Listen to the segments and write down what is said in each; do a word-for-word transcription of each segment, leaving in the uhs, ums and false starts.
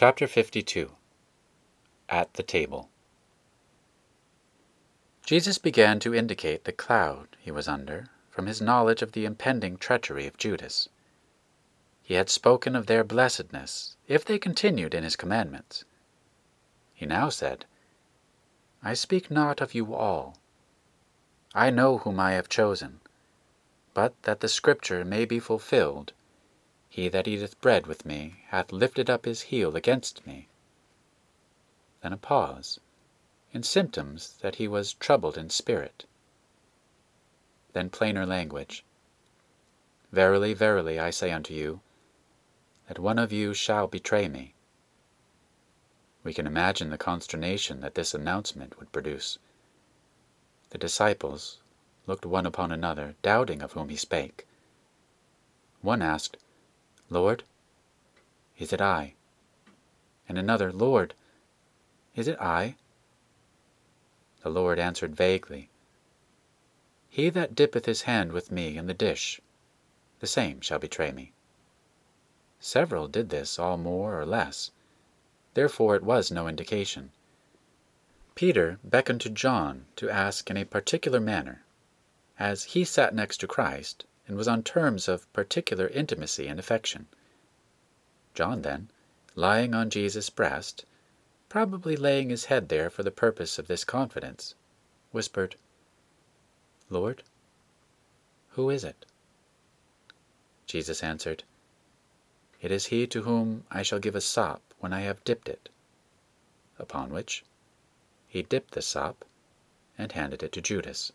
Chapter fifty-two. At the Table. Jesus began to indicate the cloud he was under from his knowledge of the impending treachery of Judas. He had spoken of their blessedness if they continued in his commandments. He now said, I speak not of you all. I know whom I have chosen, but that the Scripture may be fulfilled, he that eateth bread with me hath lifted up his heel against me. Then a pause, in symptoms that he was troubled in spirit. Then plainer language. Verily, verily, I say unto you, that one of you shall betray me. We can imagine the consternation that this announcement would produce. The disciples looked one upon another, doubting of whom he spake. One asked, Lord, is it I? And another, Lord, is it I? The Lord answered vaguely, He that dippeth his hand with me in the dish, the same shall betray me. Several did this, all more or less. Therefore it was no indication. Peter beckoned to John to ask in a particular manner, as he sat next to Christ and was on terms of particular intimacy and affection. John then, lying on Jesus' breast, probably laying his head there for the purpose of this confidence, whispered, Lord, who is it? Jesus answered, It is he to whom I shall give a sop when I have dipped it. Upon which he dipped the sop and handed it to Judas.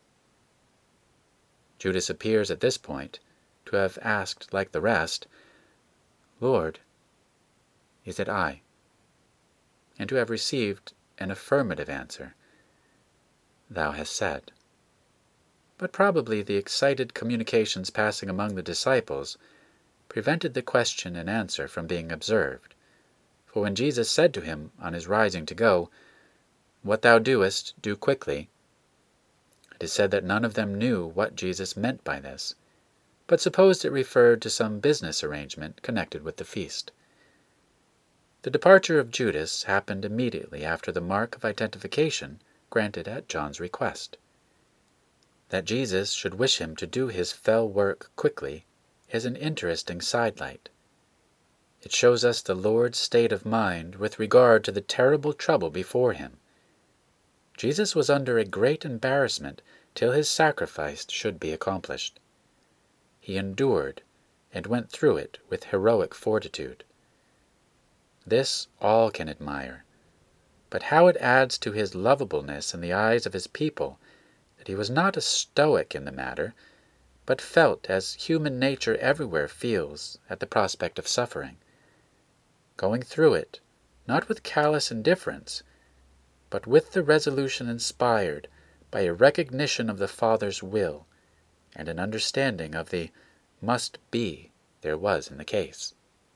Judas appears at this point to have asked, like the rest, Lord, is it I? And to have received an affirmative answer, Thou hast said. But probably the excited communications passing among the disciples prevented the question and answer from being observed. For when Jesus said to him on his rising to go, What thou doest, do quickly, it is said that none of them knew what Jesus meant by this, but supposed it referred to some business arrangement connected with the feast. The departure of Judas happened immediately after the mark of identification granted at John's request. That Jesus should wish him to do his fell work quickly is an interesting sidelight. It shows us the Lord's state of mind with regard to the terrible trouble before him. Jesus was under a great embarrassment till his sacrifice should be accomplished. He endured and went through it with heroic fortitude. This all can admire, but how it adds to his lovableness in the eyes of his people that he was not a stoic in the matter, but felt as human nature everywhere feels at the prospect of suffering, going through it, not with callous indifference, but with the resolution inspired by a recognition of the Father's will and an understanding of the must be there was in the case.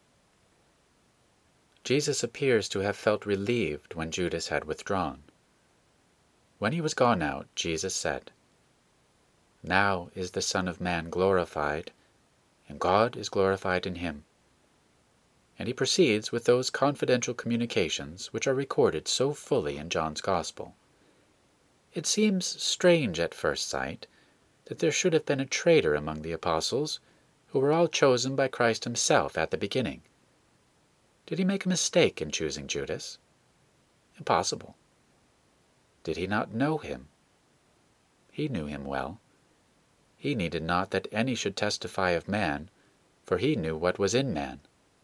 Jesus appears to have felt relieved when Judas had withdrawn. When he was gone out, Jesus said, Now is the Son of Man glorified, and God is glorified in him. And he proceeds with those confidential communications which are recorded so fully in John's Gospel. It seems strange at first sight that there should have been a traitor among the apostles, who were all chosen by Christ himself at the beginning. Did he make a mistake in choosing Judas? Impossible. Did he not know him? He knew him well. He needed not that any should testify of man, for he knew what was in man.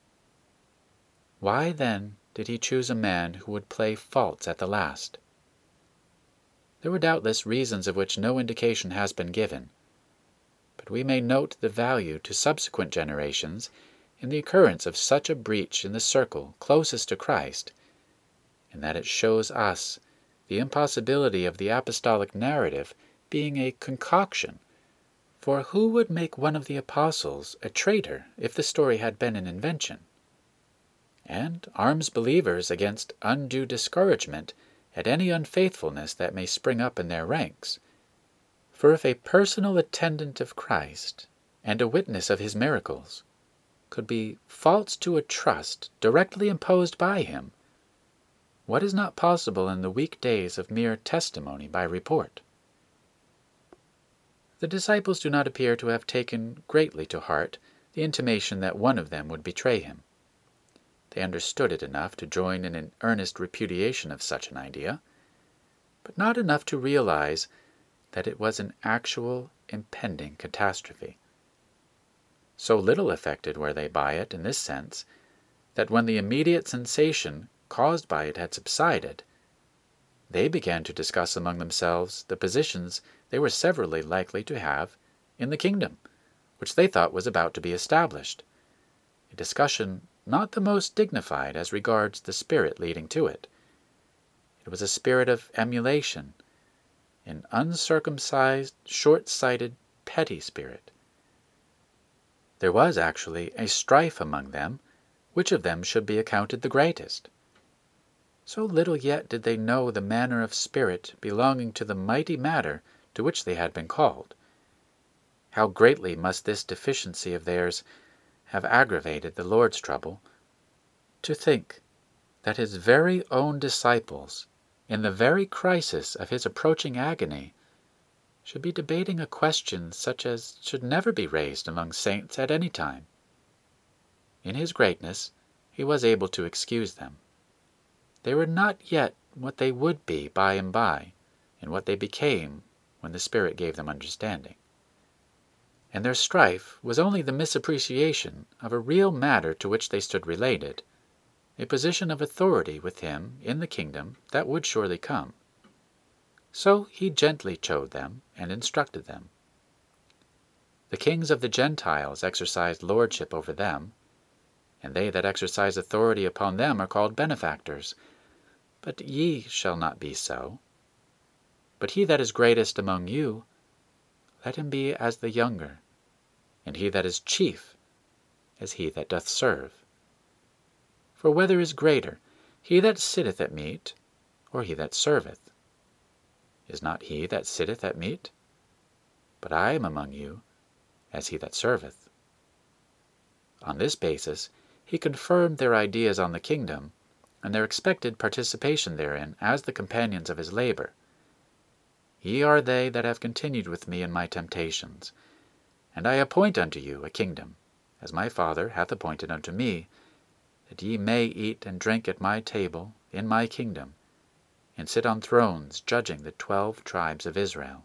Why, then, did he choose a man who would play false at the last? There were doubtless reasons of which no indication has been given, but we may note the value to subsequent generations in the occurrence of such a breach in the circle closest to Christ, in that it shows us the impossibility of the apostolic narrative being a concoction, for who would make one of the apostles a traitor if the story had been an invention? And arms believers against undue discouragement at any unfaithfulness that may spring up in their ranks. For if a personal attendant of Christ and a witness of his miracles could be false to a trust directly imposed by him, what is not possible in the weak days of mere testimony by report? The disciples do not appear to have taken greatly to heart the intimation that one of them would betray him. They understood it enough to join in an earnest repudiation of such an idea, but not enough to realize that it was an actual, impending catastrophe. So little affected were they by it in this sense, that when the immediate sensation caused by it had subsided, they began to discuss among themselves the positions they were severally likely to have in the kingdom, which they thought was about to be established, a discussion not the most dignified as regards the spirit leading to it. It was a spirit of emulation, an uncircumcised, short-sighted, petty spirit. There was actually a strife among them which of them should be accounted the greatest. So little yet did they know the manner of spirit belonging to the mighty matter to which they had been called. How greatly must this deficiency of theirs have aggravated the Lord's trouble, to think that his very own disciples, in the very crisis of his approaching agony, should be debating a question such as should never be raised among saints at any time. In his greatness he was able to excuse them. They were not yet what they would be by and by, and what they became when the Spirit gave them understanding. And their strife was only the misappreciation of a real matter to which they stood related, a position of authority with him in the kingdom that would surely come. So he gently chid them and instructed them. The kings of the Gentiles exercised lordship over them, and they that exercise authority upon them are called benefactors. But ye shall not be so. But he that is greatest among you, let him be as the younger, and he that is chief as he that doth serve. For whether is greater, he that sitteth at meat, or he that serveth? Is not he that sitteth at meat? But I am among you as he that serveth. On this basis he confirmed their ideas on the kingdom, and their expected participation therein as the companions of his labor. Ye are they that have continued with me in my temptations, and I appoint unto you a kingdom, as my Father hath appointed unto me, that ye may eat and drink at my table in my kingdom, and sit on thrones judging the twelve tribes of Israel.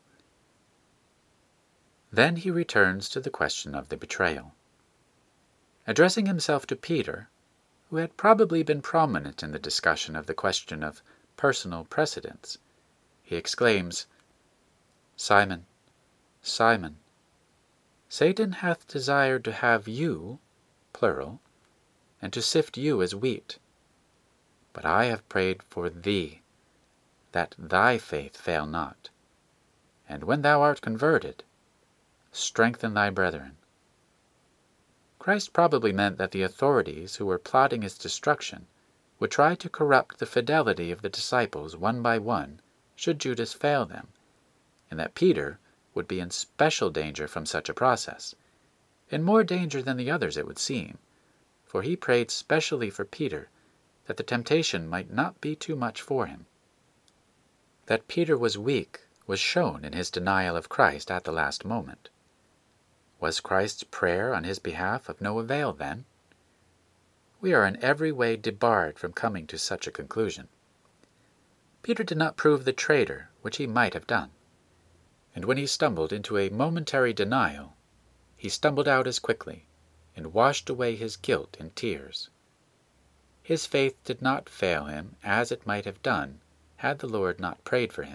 Then he returns to the question of the betrayal. Addressing himself to Peter, who had probably been prominent in the discussion of the question of personal precedence, he exclaims, Simon, Simon, Satan hath desired to have you, plural, and to sift you as wheat. But I have prayed for thee, that thy faith fail not. And when thou art converted, strengthen thy brethren. Christ probably meant that the authorities who were plotting his destruction would try to corrupt the fidelity of the disciples one by one, should Judas fail them, and that Peter would be in special danger from such a process, in more danger than the others it would seem, for he prayed specially for Peter that the temptation might not be too much for him. That Peter was weak was shown in his denial of Christ at the last moment. Was Christ's prayer on his behalf of no avail then? We are in every way debarred from coming to such a conclusion. Peter did not prove the traitor which he might have done, and when he stumbled into a momentary denial, he stumbled out as quickly, and washed away his guilt in tears. His faith did not fail him as it might have done had the Lord not prayed for him.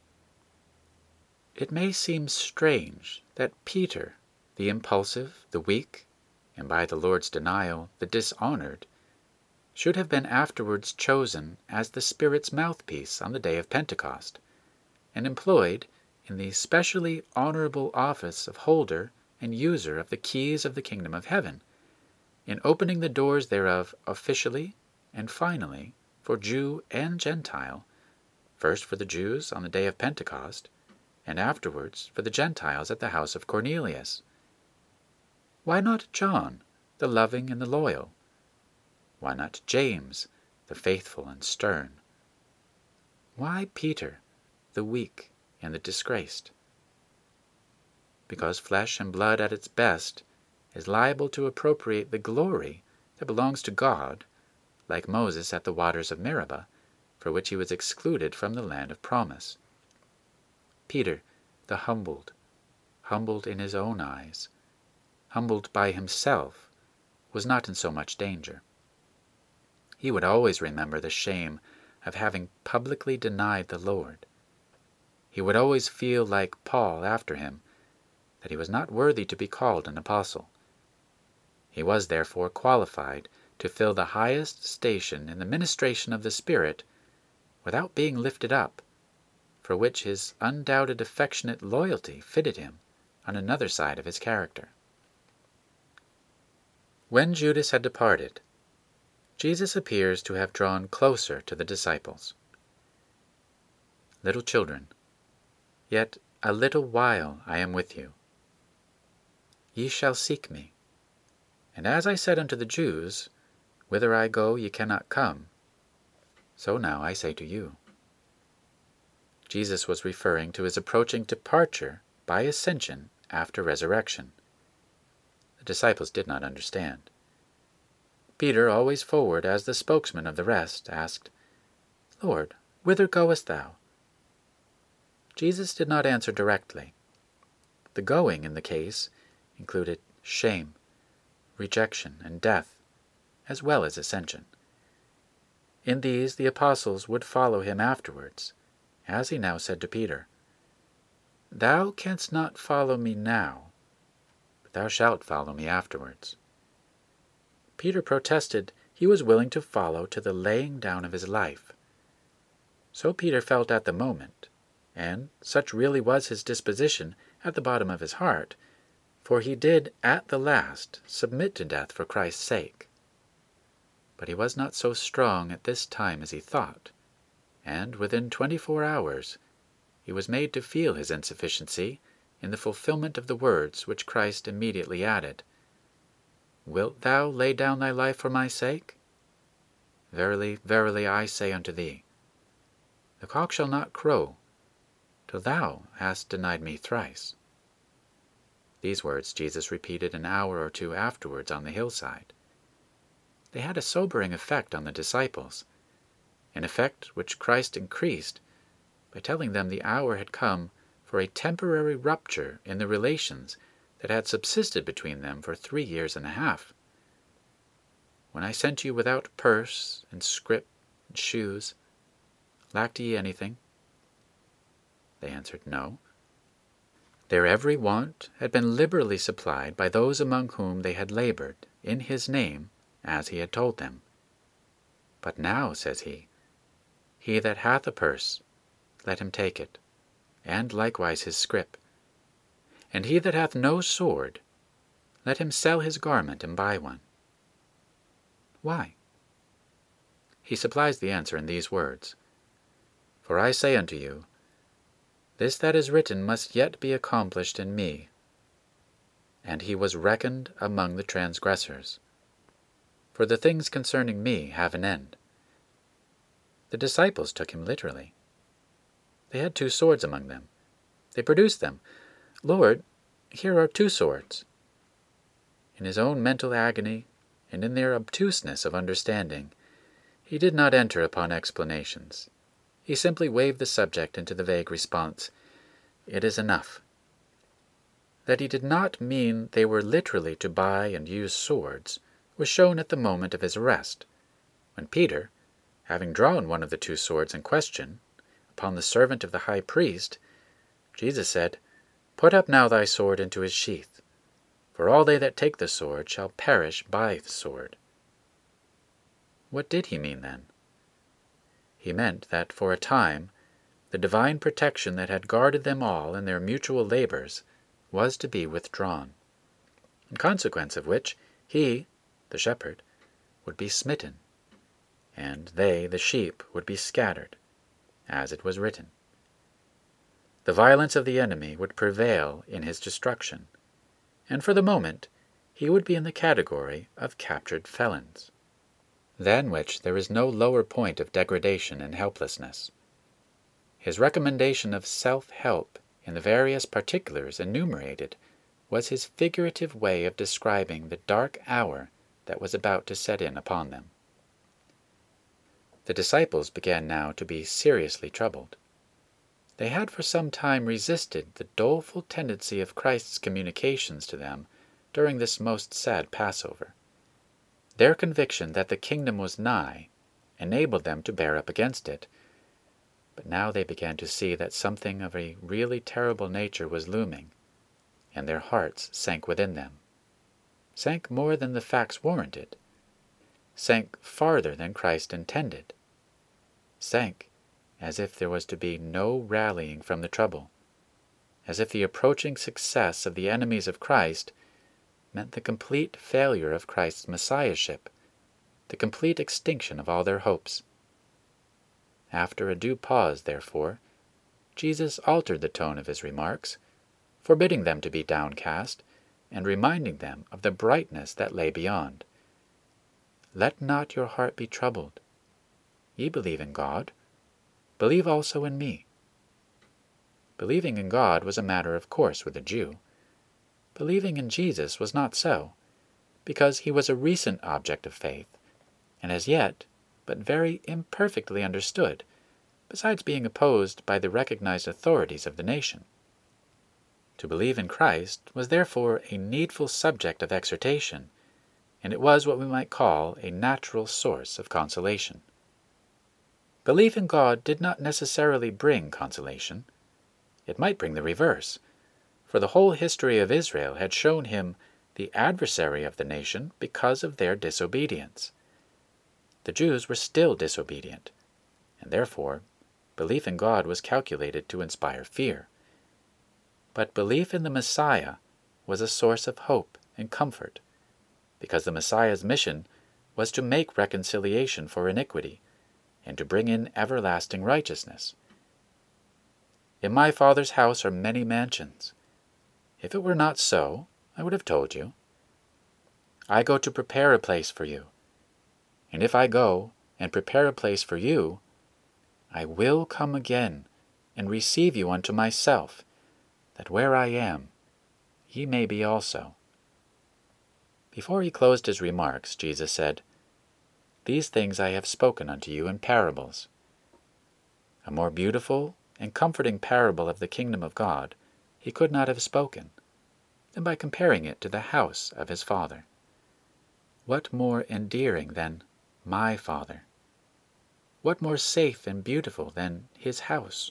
It may seem strange that Peter, the impulsive, the weak, and by the Lord's denial the dishonored, should have been afterwards chosen as the Spirit's mouthpiece on the day of Pentecost, and employed in the specially honorable office of holder and user of the keys of the kingdom of heaven, in opening the doors thereof officially and finally for Jew and Gentile, first for the Jews on the day of Pentecost, and afterwards for the Gentiles at the house of Cornelius. Why not John, the loving and the loyal? Why not James, the faithful and stern? Why Peter, the weak and the disgraced? Because flesh and blood at its best is liable to appropriate the glory that belongs to God, like Moses at the waters of Meribah, for which he was excluded from the land of promise. Peter, the humbled, humbled in his own eyes, humbled by himself, was not in so much danger. He would always remember the shame of having publicly denied the Lord. He would always feel like Paul after him, that he was not worthy to be called an apostle. He was therefore qualified to fill the highest station in the ministration of the Spirit without being lifted up, for which his undoubted affectionate loyalty fitted him on another side of his character. When Judas had departed, Jesus appears to have drawn closer to the disciples. Little children, yet a little while I am with you. Ye shall seek me. And as I said unto the Jews, Whither I go ye cannot come, so now I say to you. Jesus was referring to his approaching departure by ascension after resurrection. The disciples did not understand. Peter, always forward as the spokesman of the rest, asked, Lord, whither goest thou? Jesus did not answer directly. The going in the case included shame, rejection, and death, as well as ascension. In these the apostles would follow him afterwards, as he now said to Peter, Thou canst not follow me now, but thou shalt follow me afterwards. Peter protested he was willing to follow to the laying down of his life. So Peter felt at the moment, and such really was his disposition at the bottom of his heart, for he did at the last submit to death for Christ's sake. But he was not so strong at this time as he thought, and within twenty-four hours he was made to feel his insufficiency in the fulfillment of the words which Christ immediately added, Wilt thou lay down thy life for my sake? Verily, verily, I say unto thee, the cock shall not crow till thou hast denied me thrice. These words Jesus repeated an hour or two afterwards on the hillside. They had a sobering effect on the disciples, an effect which Christ increased by telling them the hour had come for a temporary rupture in the relations that had subsisted between them for three years and a half. When I sent you without purse and scrip and shoes, lacked ye anything? They answered, No. Their every want had been liberally supplied by those among whom they had labored, in his name, as he had told them. But now, says he, he that hath a purse, let him take it, and likewise his scrip. And he that hath no sword, let him sell his garment and buy one. Why? He supplies the answer in these words, For I say unto you, this that is written must yet be accomplished in me. And he was reckoned among the transgressors. For the things concerning me have an end. The disciples took him literally. They had two swords among them. They produced them. Lord, here are two swords. In his own mental agony, and in their obtuseness of understanding, he did not enter upon explanations. He simply waved the subject into the vague response, It is enough. That he did not mean they were literally to buy and use swords was shown at the moment of his arrest, when Peter, having drawn one of the two swords in question, upon the servant of the high priest, Jesus said, Put up now thy sword into his sheath, for all they that take the sword shall perish by the sword. What did he mean then? He meant that for a time the divine protection that had guarded them all in their mutual labors was to be withdrawn, in consequence of which he, the shepherd, would be smitten, and they, the sheep, would be scattered, as it was written. The violence of the enemy would prevail in his destruction, and for the moment he would be in the category of captured felons, than which there is no lower point of degradation and helplessness. His recommendation of self-help in the various particulars enumerated was his figurative way of describing the dark hour that was about to set in upon them. The disciples began now to be seriously troubled. They had for some time resisted the doleful tendency of Christ's communications to them during this most sad Passover. Their conviction that the kingdom was nigh enabled them to bear up against it, but now they began to see that something of a really terrible nature was looming, and their hearts sank within them, sank more than the facts warranted, sank farther than Christ intended, sank as if there was to be no rallying from the trouble, as if the approaching success of the enemies of Christ meant the complete failure of Christ's messiahship, the complete extinction of all their hopes. After a due pause, therefore, Jesus altered the tone of his remarks, forbidding them to be downcast, and reminding them of the brightness that lay beyond. "Let not your heart be troubled. Ye believe in God, believe also in me." Believing in God was a matter of course with a Jew. Believing in Jesus was not so, because he was a recent object of faith, and as yet but very imperfectly understood, besides being opposed by the recognized authorities of the nation. To believe in Christ was therefore a needful subject of exhortation, and it was what we might call a natural source of consolation. Belief in God did not necessarily bring consolation. It might bring the reverse, for the whole history of Israel had shown him the adversary of the nation because of their disobedience. The Jews were still disobedient, and therefore belief in God was calculated to inspire fear. But belief in the Messiah was a source of hope and comfort, because the Messiah's mission was to make reconciliation for iniquity and to bring in everlasting righteousness. "In my Father's house are many mansions. If it were not so, I would have told you. I go to prepare a place for you. And if I go and prepare a place for you, I will come again and receive you unto myself, that where I am, ye may be also." Before he closed his remarks, Jesus said, "These things I have spoken unto you in parables." A more beautiful and comforting parable of the kingdom of God he could not have spoken than by comparing it to the house of his Father. What more endearing than "my Father"? What more safe and beautiful than his house?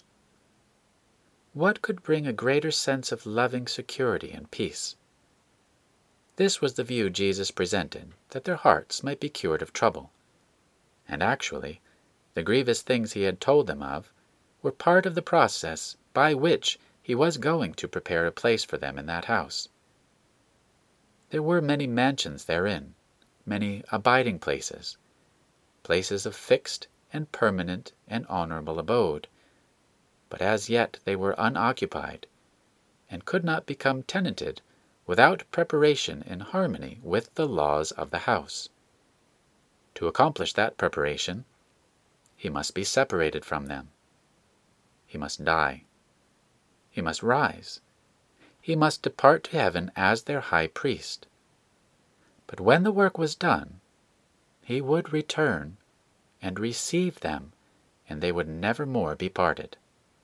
What could bring a greater sense of loving security and peace? This was the view Jesus presented, that their hearts might be cured of trouble. And actually, the grievous things he had told them of were part of the process by which he was going to prepare a place for them in that house. There were many mansions therein, many abiding places, places of fixed and permanent and honorable abode, but as yet they were unoccupied, and could not become tenanted without preparation in harmony with the laws of the house. To accomplish that preparation, he must be separated from them. He must die. He must rise. He must depart to heaven as their high priest. But when the work was done, he would return and receive them, and they would never more be parted.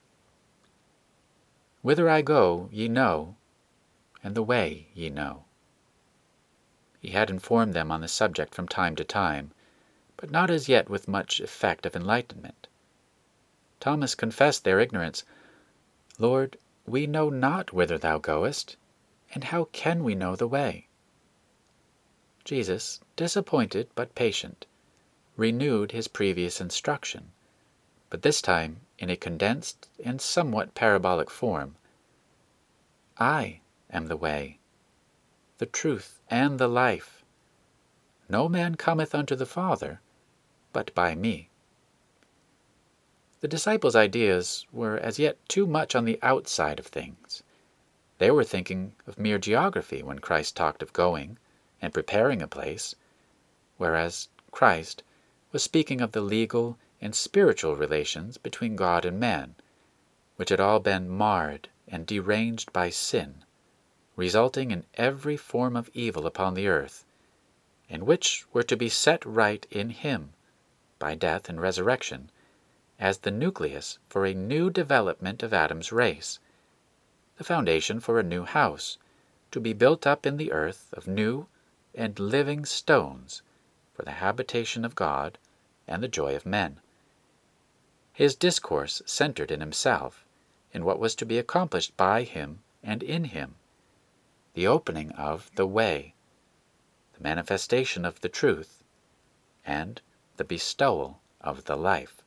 "Whither I go, ye know, and the way ye know." He had informed them on the subject from time to time, but not as yet with much effect of enlightenment. Thomas confessed their ignorance. "Lord, we know not whither thou goest, and how can we know the way?" Jesus, disappointed but patient, renewed his previous instruction, but this time in a condensed and somewhat parabolic form. "I am the way, the truth, and the life. No man cometh unto the Father but by me." The disciples' ideas were as yet too much on the outside of things. They were thinking of mere geography when Christ talked of going. and preparing a place, whereas Christ was speaking of the legal and spiritual relations between God and man, which had all been marred and deranged by sin, resulting in every form of evil upon the earth, and which were to be set right in Him, by death and resurrection, as the nucleus for a new development of Adam's race, the foundation for a new house, to be built up in the earth of new and living stones for the habitation of God and the joy of men. His discourse centered in Himself, in what was to be accomplished by Him and in Him, the opening of the way, the manifestation of the truth, and the bestowal of the life.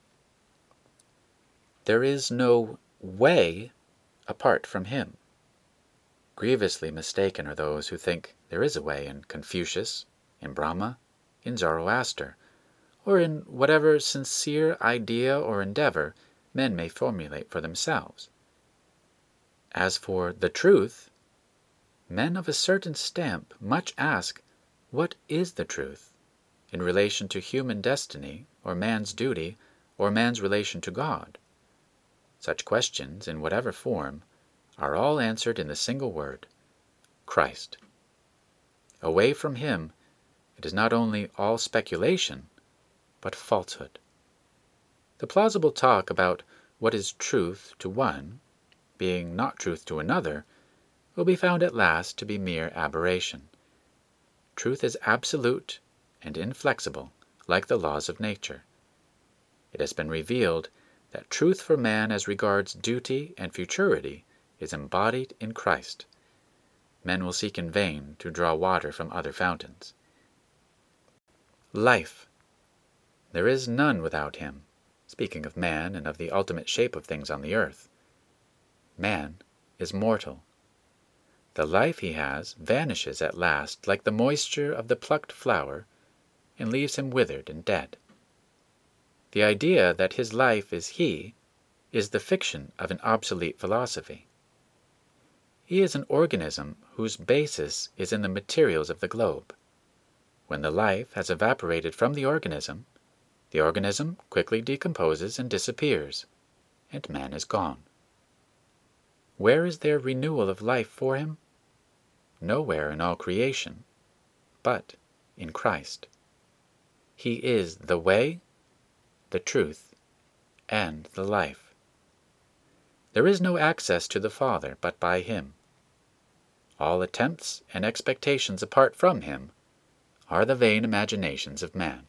There is no way apart from Him. Grievously mistaken are those who think there is a way in Confucius, in Brahma, in Zoroaster, or in whatever sincere idea or endeavor men may formulate for themselves. As for the truth, men of a certain stamp much ask, what is the truth, in relation to human destiny, or man's duty, or man's relation to God? Such questions, in whatever form, are all answered in the single word, Christ. Away from Him, it is not only all speculation, but falsehood. The plausible talk about what is truth to one, being not truth to another, will be found at last to be mere aberration. Truth is absolute and inflexible, like the laws of nature. It has been revealed that truth for man as regards duty and futurity is embodied in Christ. Men will seek in vain to draw water from other fountains. Life. There is none without Him, speaking of man and of the ultimate shape of things on the earth. Man is mortal. The life he has vanishes at last like the moisture of the plucked flower and leaves him withered and dead. The idea that his life is he is the fiction of an obsolete philosophy. He is an organism whose basis is in the materials of the globe. When the life has evaporated from the organism, the organism quickly decomposes and disappears, and man is gone. Where is there renewal of life for him? Nowhere in all creation, but in Christ. He is the way, the truth, and the life. There is no access to the Father but by Him. All attempts and expectations apart from Him are the vain imaginations of man.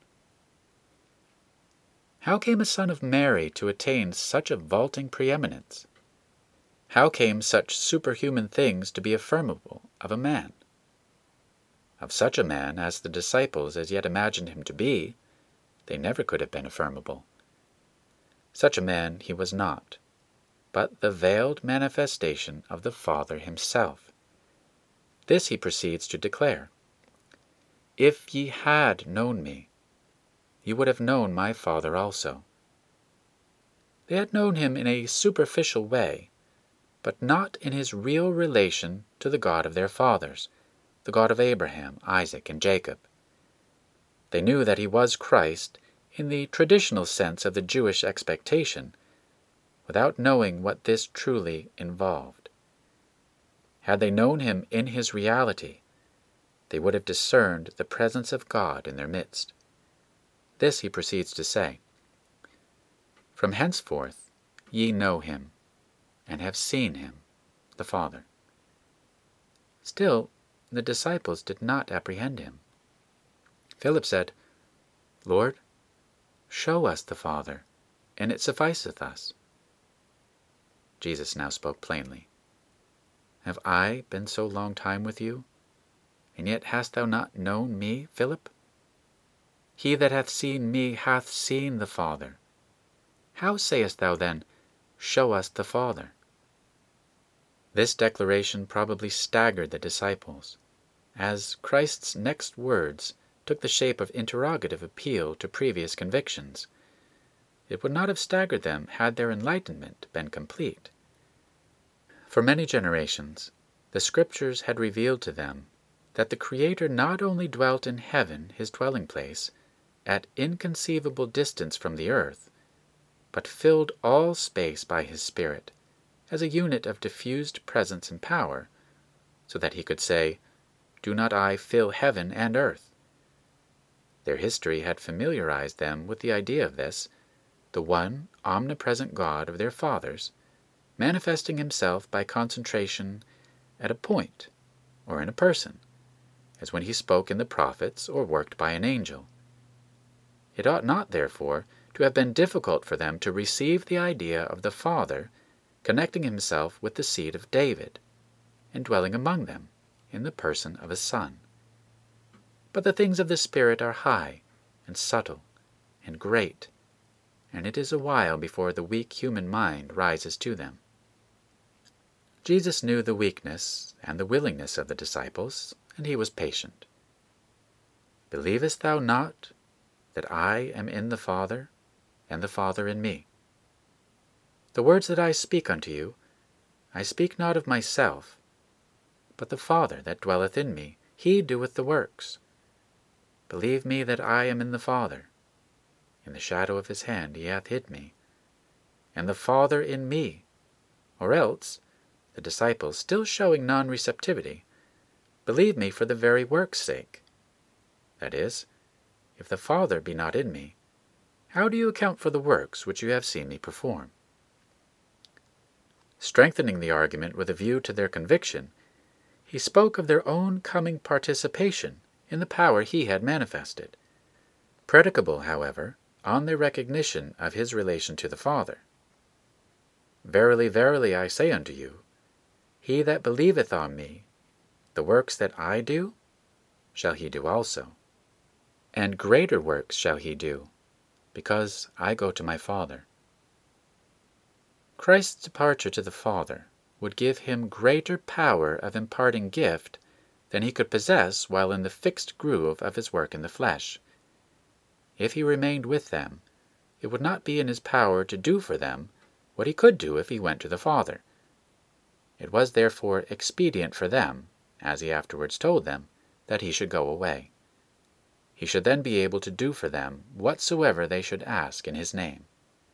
How came a son of Mary to attain such a vaulting preeminence? How came such superhuman things to be affirmable of a man? Of such a man as the disciples as yet imagined him to be, they never could have been affirmable. Such a man he was not, but the veiled manifestation of the Father Himself. This he proceeds to declare. If ye had known me, ye would have known my Father also. They had known Him in a superficial way, but not in His real relation to the God of their fathers, the God of Abraham, Isaac, and Jacob. They knew that He was Christ in the traditional sense of the Jewish expectation, without knowing what this truly involved. Had they known Him in His reality, they would have discerned the presence of God in their midst. This he proceeds to say, From henceforth ye know Him, and have seen Him, the Father. Still, the disciples did not apprehend Him. Philip said, Lord, show us the Father, and it sufficeth us. Jesus now spoke plainly. Have I been so long time with you, and yet hast thou not known me, Philip? He that hath seen me hath seen the Father. How sayest thou then, Show us the Father? This declaration probably staggered the disciples, as Christ's next words took the shape of interrogative appeal to previous convictions. It would not have staggered them had their enlightenment been complete. For many generations, the Scriptures had revealed to them that the Creator not only dwelt in heaven, his dwelling place, at inconceivable distance from the earth, but filled all space by his Spirit, as a unit of diffused presence and power, so that he could say, "Do not I fill heaven and earth?" Their history had familiarized them with the idea of this, the one omnipresent God of their fathers, manifesting himself by concentration at a point or in a person, as when he spoke in the prophets or worked by an angel. It ought not, therefore, to have been difficult for them to receive the idea of the Father connecting himself with the seed of David, and dwelling among them in the person of a Son. But the things of the Spirit are high, and subtle, and great, and it is a while before the weak human mind rises to them. Jesus knew the weakness and the willingness of the disciples, and he was patient. "Believest thou not that I am in the Father, and the Father in me? The words that I speak unto you, I speak not of myself, but the Father that dwelleth in me, he doeth the works. Believe me that I am in the Father. In the shadow of his hand he hath hid me, and the Father in me." Or else, the disciples, still showing non-receptivity, "Believe me for the very work's sake." That is, if the Father be not in me, how do you account for the works which you have seen me perform? Strengthening the argument with a view to their conviction, he spoke of their own coming participation in the power he had manifested, predicable, however, on their recognition of his relation to the Father. "Verily, verily, I say unto you, he that believeth on me, the works that I do, shall he do also. And greater works shall he do, because I go to my Father." Christ's departure to the Father would give him greater power of imparting gift than he could possess while in the fixed groove of his work in the flesh. If he remained with them, it would not be in his power to do for them what he could do if he went to the Father. It was therefore expedient for them, as he afterwards told them, that he should go away. He should then be able to do for them whatsoever they should ask in his name.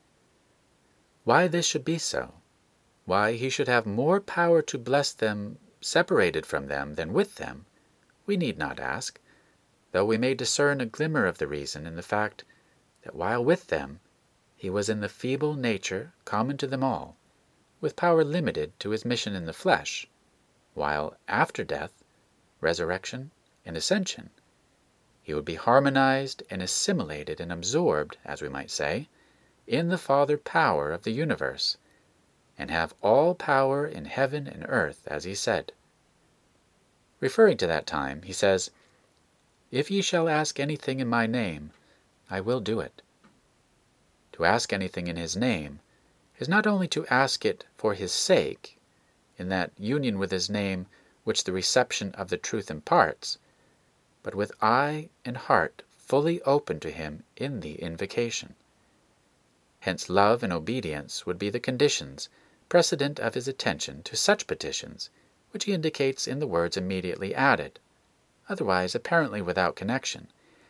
Why this should be so, why he should have more power to bless them separated from them than with them, we need not ask, though we may discern a glimmer of the reason in the fact that while with them he was in the feeble nature common to them all, with power limited to his mission in the flesh, while after death, resurrection, and ascension, he would be harmonized and assimilated and absorbed, as we might say, in the Father power of the universe, and have all power in heaven and earth, as he said. Referring to that time, he says, "If ye shall ask anything in my name, I will do it." To ask anything in his name is not only to ask it for his sake, in that union with his name which the reception of the truth imparts, but with eye and heart fully open to him in the invocation. Hence love and obedience would be the conditions precedent of his attention to such petitions, which he indicates in the words immediately added, otherwise apparently without connection.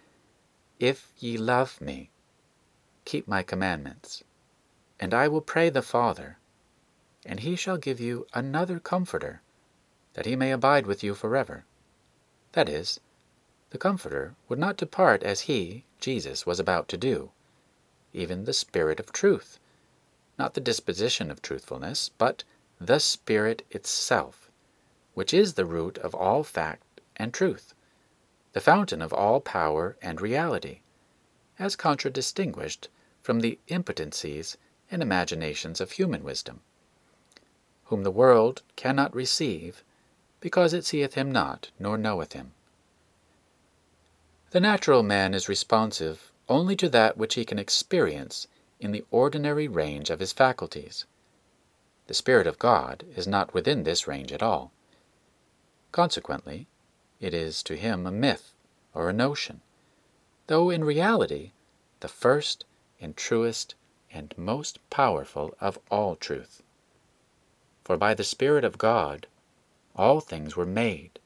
"If ye love me, keep my commandments, and I will pray the Father, and he shall give you another Comforter, that he may abide with you forever." That is, the Comforter would not depart as he, Jesus, was about to do, even the Spirit of truth, not the disposition of truthfulness, but the Spirit itself, which is the root of all fact and truth, the fountain of all power and reality, as contradistinguished from the impotencies and imaginations of human wisdom, whom the world cannot receive, because it seeth him not, nor knoweth him. The natural man is responsive only to that which he can experience in the ordinary range of his faculties. The Spirit of God is not within this range at all. Consequently, it is to him a myth or a notion, though in reality the first and truest and most powerful of all truth. For by the Spirit of God all things were made,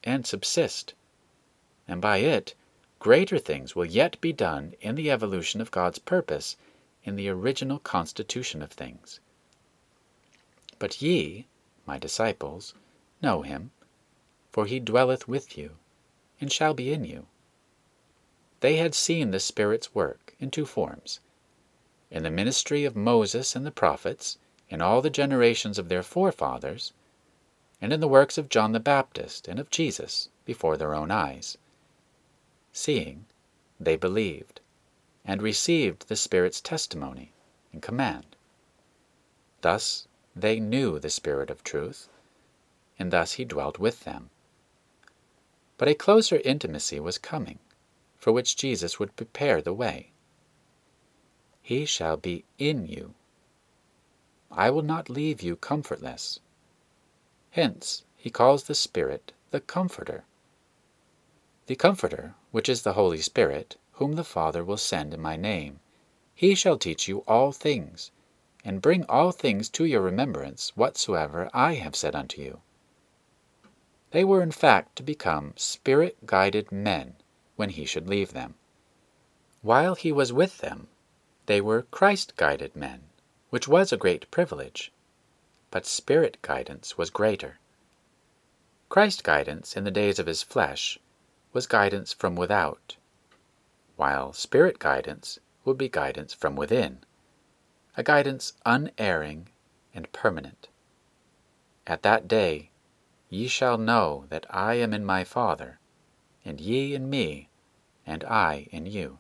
and subsist, and by it greater things will yet be done in the evolution of God's purpose in the original constitution of things. But ye, my disciples, know him, for he dwelleth with you, and shall be in you. They had seen the Spirit's work in two forms, in the ministry of Moses and the prophets, in all the generations of their forefathers, and in the works of John the Baptist and of Jesus before their own eyes. Seeing, they believed, and received the Spirit's testimony and command. Thus they knew the Spirit of truth, and thus he dwelt with them. But a closer intimacy was coming, for which Jesus would prepare the way. He shall be in you. I will not leave you comfortless. Hence he calls the Spirit the Comforter. The Comforter, which is the Holy Spirit, whom the Father will send in my name, he shall teach you all things, and bring all things to your remembrance whatsoever I have said unto you. They were in fact to become Spirit-guided men when he should leave them. While he was with them, they were Christ-guided men, which was a great privilege, but Spirit guidance was greater. Christ guidance in the days of his flesh was guidance from without, while Spirit guidance would be guidance from within, a guidance unerring and permanent. At that day ye shall know that I am in my Father, and ye in me, and I in you.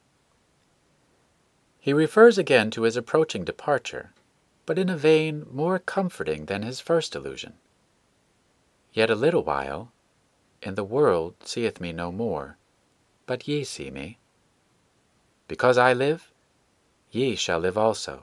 He refers again to his approaching departure, but in a vein more comforting than his first allusion. Yet a little while, and the world seeth me no more, but ye see me. Because I live, ye shall live also.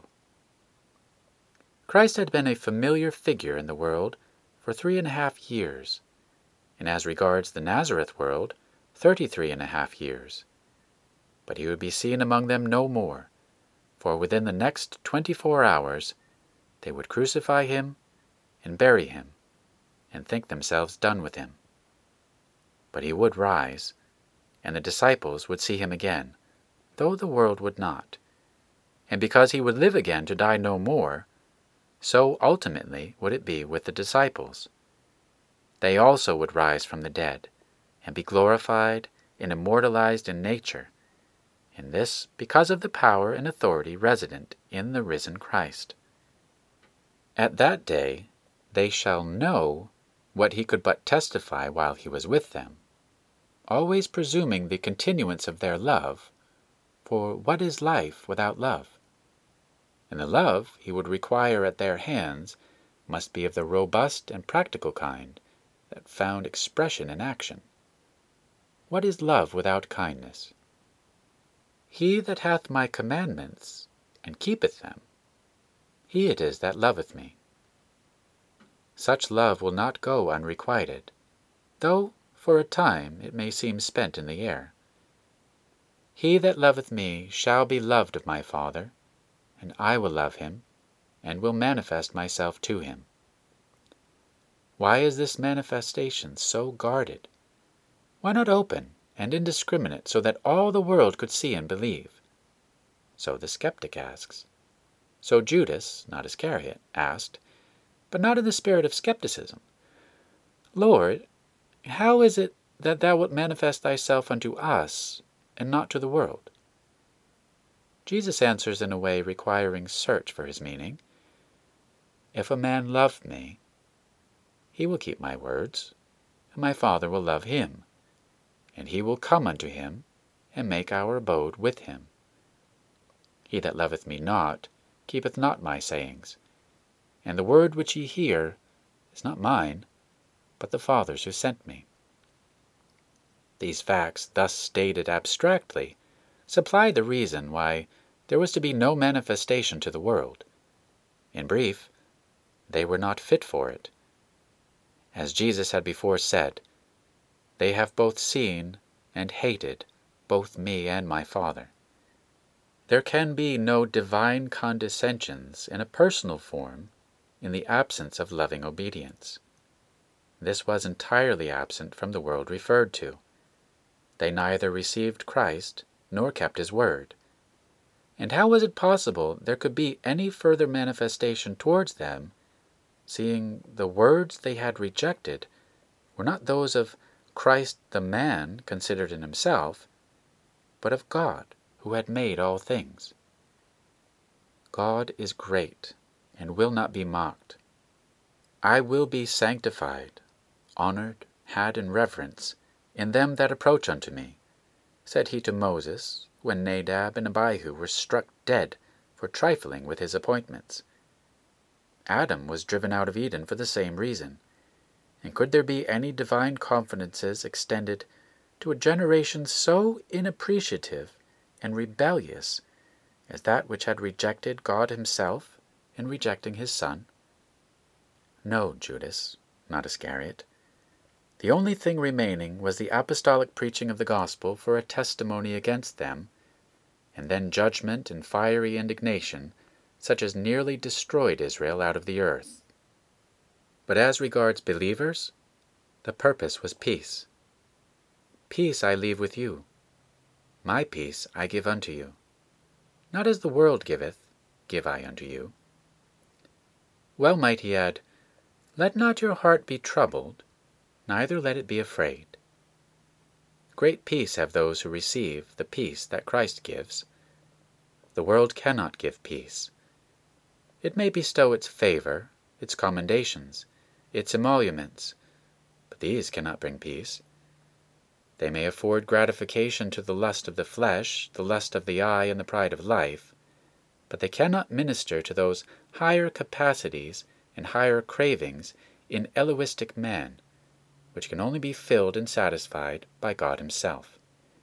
Christ had been a familiar figure in the world for three and a half years, and as regards the Nazareth world, thirty-three and a half years. But he would be seen among them no more, for within the next twenty-four hours they would crucify him and bury him, and think themselves done with him. But he would rise, and the disciples would see him again, though the world would not. And because he would live again to die no more, so ultimately would it be with the disciples. They also would rise from the dead, and be glorified and immortalized in nature, and this because of the power and authority resident in the risen Christ. At that day they shall know what he could but testify while he was with them, always presuming the continuance of their love, for what is life without love? And the love he would require at their hands must be of the robust and practical kind that found expression in action. What is love without kindness? He that hath my commandments, and keepeth them, he it is that loveth me. Such love will not go unrequited, though for a time it may seem spent in the air. He that loveth me shall be loved of my Father, and I will love him, and will manifest myself to him. Why is this manifestation so guarded? Why not open and indiscriminate so that all the world could see and believe? So the skeptic asks. So Judas, not Iscariot, asked, but not in the spirit of skepticism. Lord, how is it that thou wilt manifest thyself unto us, and not to the world? Jesus answers in a way requiring search for his meaning. If a man love me, he will keep my words, and my Father will love him, and he will come unto him, and make our abode with him. He that loveth me not keepeth not my sayings, and the word which ye hear is not mine, but the Father's who sent me. These facts, thus stated abstractly, supply the reason why there was to be no manifestation to the world. In brief, they were not fit for it. As Jesus had before said, they have both seen and hated both me and my Father. There can be no divine condescensions in a personal form in the absence of loving obedience. This was entirely absent from the world referred to. They neither received Christ nor kept his word. And how was it possible there could be any further manifestation towards them, seeing the words they had rejected were not those of Christ the man considered in himself, but of God who had made all things? God is great and will not be mocked. I will be sanctified, honored, had in reverence, in them that approach unto me, said he to Moses, when Nadab and Abihu were struck dead for trifling with his appointments. Adam was driven out of Eden for the same reason, and could there be any divine confidences extended to a generation so inappreciative and rebellious as that which had rejected God himself in rejecting his Son? No, Judas, not Iscariot. The only thing remaining was the apostolic preaching of the gospel for a testimony against them, and then judgment and fiery indignation, such as nearly destroyed Israel out of the earth. But as regards believers, the purpose was peace. Peace I leave with you. My peace I give unto you. Not as the world giveth, give I unto you. Well might he add, Let not your heart be troubled, neither let it be afraid. Great peace have those who receive the peace that Christ gives. The world cannot give peace. It may bestow its favor, its commendations, its emoluments, but these cannot bring peace. They may afford gratification to the lust of the flesh, the lust of the eye, and the pride of life, but they cannot minister to those higher capacities and higher cravings in egoistic man, which can only be filled and satisfied by God himself.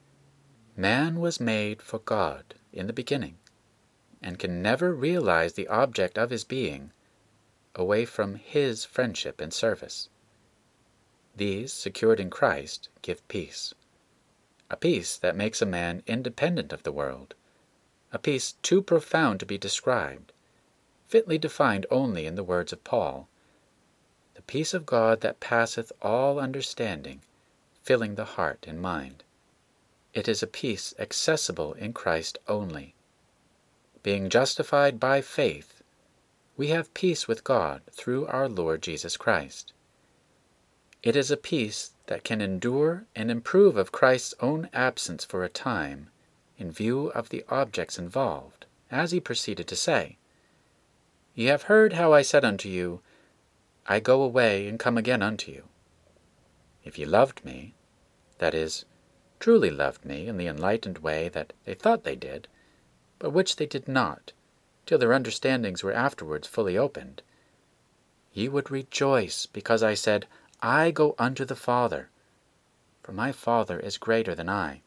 Man was made for God in the beginning, and can never realize the object of his being away from his friendship and service. These, secured in Christ, give peace. A peace that makes a man independent of the world, a peace too profound to be described, fitly defined only in the words of Paul, the peace of God that passeth all understanding, filling the heart and mind. It is a peace accessible in Christ only. Being justified by faith, we have peace with God through our Lord Jesus Christ. It is a peace that can endure and improve of Christ's own absence for a time, in view of the objects involved, as he proceeded to say, Ye have heard how I said unto you, I go away and come again unto you. If ye loved me, that is, truly loved me in the enlightened way that they thought they did, but which they did not, till their understandings were afterwards fully opened, ye would rejoice because I said, I go unto the Father, for my Father is greater than I.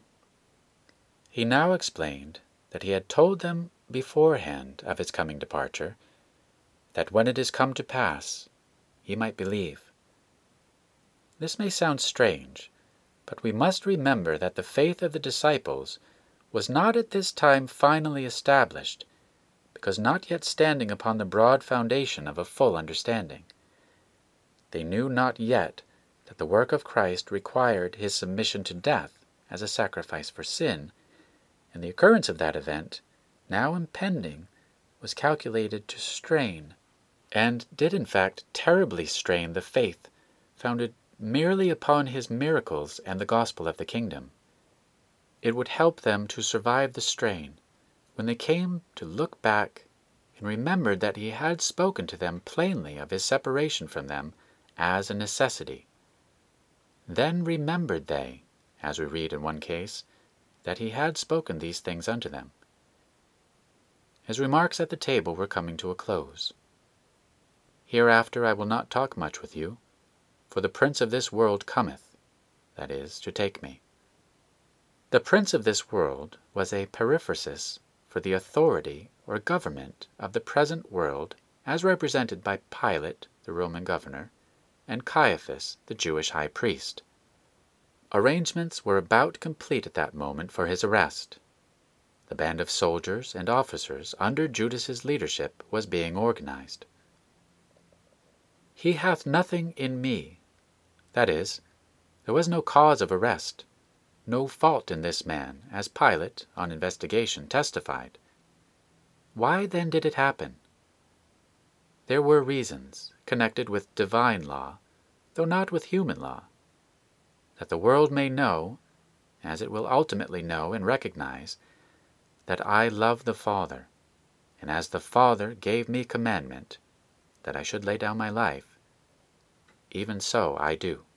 He now explained that he had told them beforehand of his coming departure, that when it is come to pass, ye might believe. This may sound strange, but we must remember that the faith of the disciples was not at this time finally established, because not yet standing upon the broad foundation of a full understanding. They knew not yet that the work of Christ required his submission to death as a sacrifice for sin, and the occurrence of that event, now impending, was calculated to strain, and did in fact terribly strain the faith founded merely upon his miracles and the gospel of the kingdom. It would help them to survive the strain when they came to look back and remembered that he had spoken to them plainly of his separation from them as a necessity. Then remembered they, as we read in one case, that he had spoken these things unto them. His remarks at the table were coming to a close. Hereafter I will not talk much with you, for the prince of this world cometh, that is, to take me. The prince of this world was a periphrasis for the authority or government of the present world as represented by Pilate, the Roman governor, and Caiaphas, the Jewish high priest. Arrangements were about complete at that moment for his arrest. The band of soldiers and officers under Judas's leadership was being organized. He hath nothing in me, That is, there was no cause of arrest, no fault in this man, as Pilate, on investigation, testified. Why then did it happen? There were reasons connected with divine law, though not with human law, that the world may know, as it will ultimately know and recognize, that I love the Father, and as the Father gave me commandment that I should lay down my life, even so I do.